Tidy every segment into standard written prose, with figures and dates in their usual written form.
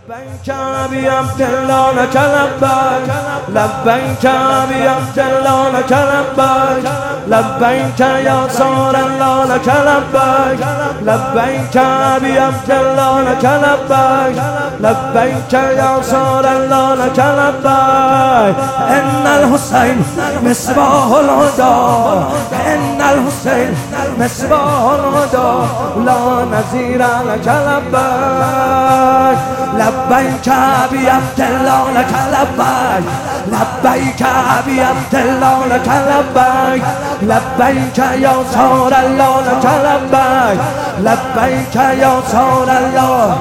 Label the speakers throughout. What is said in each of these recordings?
Speaker 1: لبیک ابی عبدالله لک لبیک لبیک ابی عبدالله لک لبیک لبیک یا رسول الله لک لبیک لبیک ابی عبدالله لک لبیک لبیک یا رسول الله لک لبیک ان الحسین مصباح الهدى ان الحسین مصباح الهدى لا نظیر لک لبیک لبیک ابی عبدالله لک لبیک لبیک ابی عبدالله لک لبیک لبیک یا رسول الله لک لبیک لبیک یا رسول الله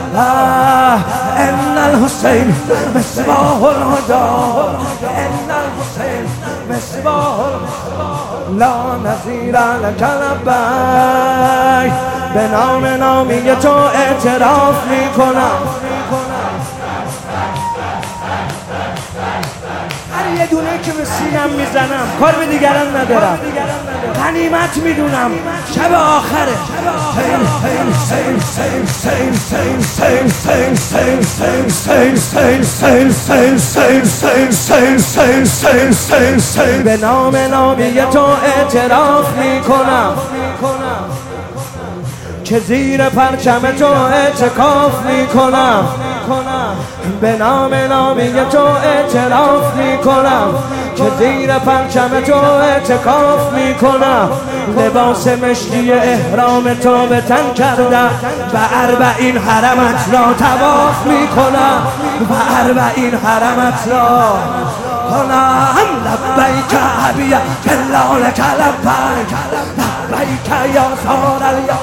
Speaker 1: ان الحسین مصباح الهدى ان الحسین مصباح الهدى لا نظیر لک لبیک به نامی تو اعتراف میکنم هر یه دونه که به سینم میزنم کار به دیگران ندارم غنیمت میدونم شب آخره به نامی تو اعتراف میکنم که زیر پرچم تو اعتکاف میکنم به نامی تو اعتراف میکنم که زیر پرچم تو اعتکاف میکنم لباس مشکی احرام تو به تن کردم و 40 حرمت را طواف میکنم و 40 حرمت را کنم لبیک ابی عبدالله لک لبیک لبیک یا رسول الله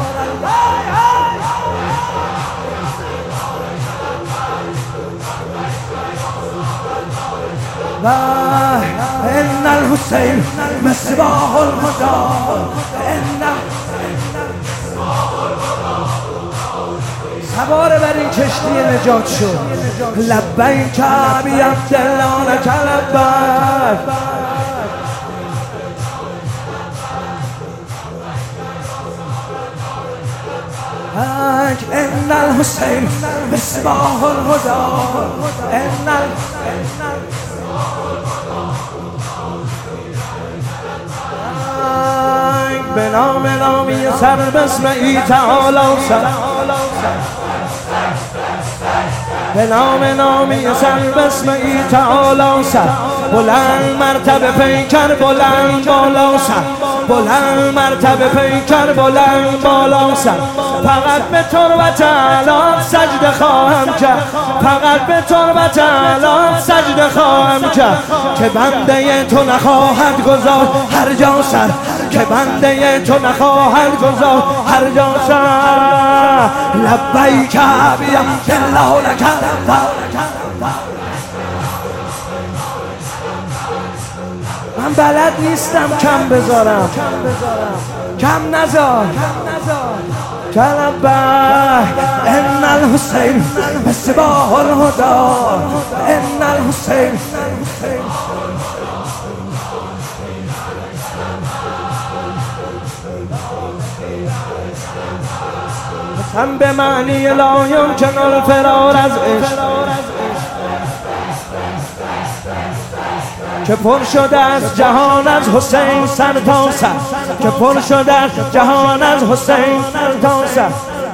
Speaker 1: ان الحسین مصباح الهدى سوار بر این کشتی نجات شد لبیک ابی عبدالله لک لبیک ان الحسین مصباح الهدى ان به نامی سر بسمعی تعالی سر به نامی سر بسمعی تعالی سر بلند مرتبه پیکر بلند بالا سر بلند مرتبه پیکر بلند بالا سر فقط به تربت اعلی سجده خواهم کرد فقط به تربت اعلی سجده خواهم کرد که بنده تو نخواهد گذار هر جا سر که بنده تو نخواهد گذار هر جا سر لبیک ابی عبدالله لک لبیک من بلد نیستم کم بذارم کم نذار لبیک ان الحسین مصباح الهدى ان الحسین هم به معنی لا یمکن الفرار از عشق که پر شده از جهان از حسین سر تا سر که پر شده از جهان از حسین سر تا سر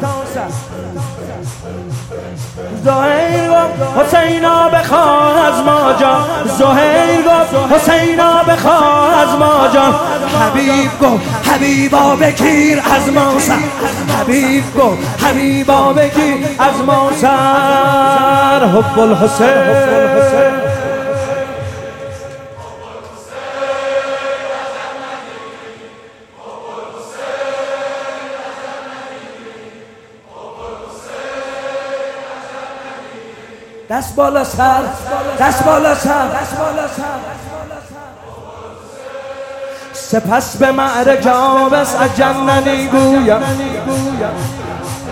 Speaker 1: زهیر گفت حسینا بخواه از ما جان زهیر گفت حسینا بخواه از ما جان حبیب گفت حبیبا بگیر از ما سر حبیب گفت حبیبا بگیر از ما سر حب الحسین دست بالا سر دست بالا سر سپس به معرکه آبس از جننی گویم